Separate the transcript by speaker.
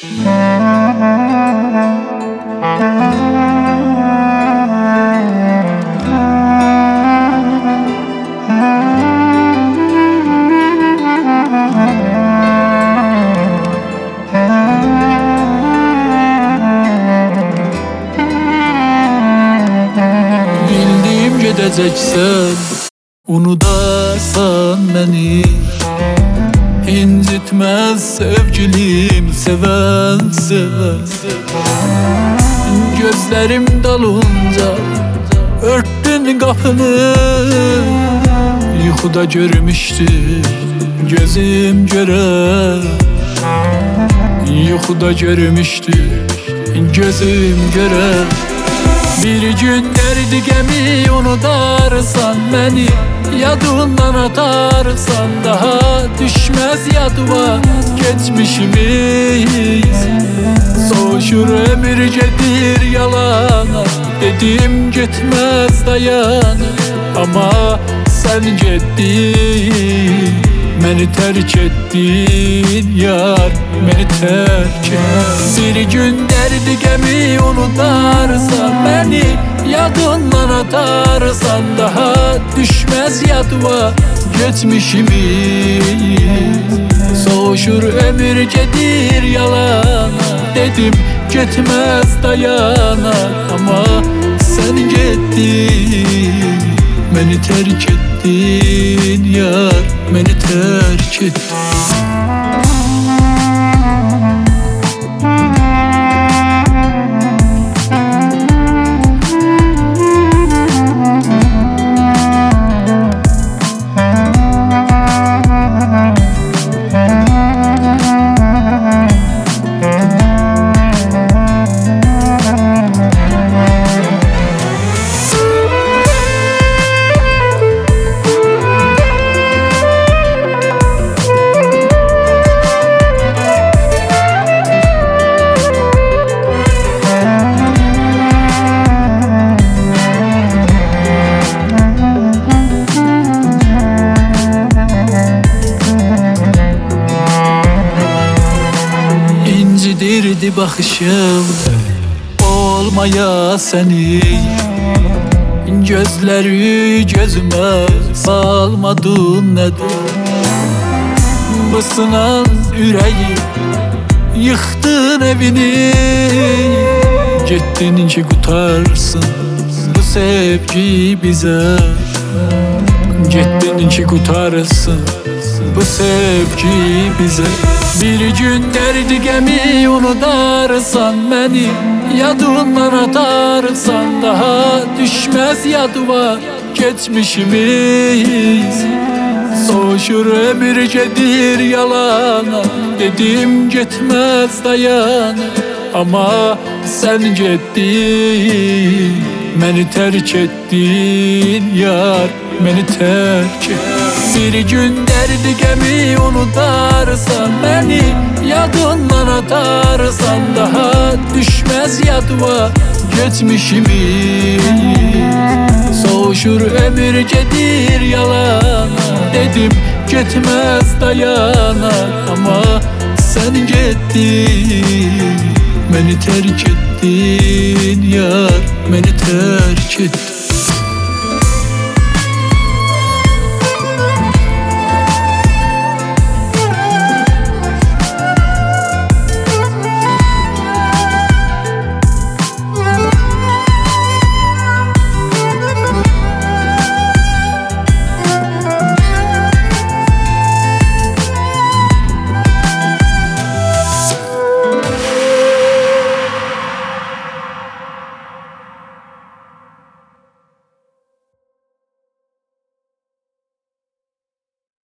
Speaker 1: Bildim gedeceksen, unudasan beni. İncitmez sevgilim, seven seven. Gözlerim dalınca örttün kapını. Yuxuda görmüştü gözüm göre. Yuxuda görmüştü gözüm göre. Bir gün derdi gemi unutarsan beni, yadından atarsan daha düşmez yadıma geçmişimiz. Soğuşur ömür gedir yalana, dedim gitmez dayan. Ama sen gittin, beni terk ettin yar, beni terk ettin. Bir gün derdi gemi unutarsan beni, yadından atarsan daha düşmez yadıma geçmişimiz. Soğuşur ömür gedir yalana, dedim gitmez dayana. Ama sen gittin, beni terk ettin yar, beni terk ettin. İncidirdi bakışım olmaya seni. Gözleri gözüme salmadın nedir? Bu sınan yüreği yıktın evini. Gittin ki kurtarsın bu sevgi bize. Gittin ki kurtarsın bu sevgi bize. Bir gün derdi gemi unutarsan beni, yadından atarsan daha düşmez yadıma geçmişimiz. Soğuşur ömür gedir yalana, dedim gitmez dayan. Ama sen gittin, beni terk ettin yar, beni terk ettin. Bir gün derdi gemi unutarsan beni, yadından atarsan daha düşmez yadıma geçmişimiz. Soğuşur ömür gedir yalana, dedim gitmez dayana. Ama sen gittin, beni terk ettin yar, beni terk ettin.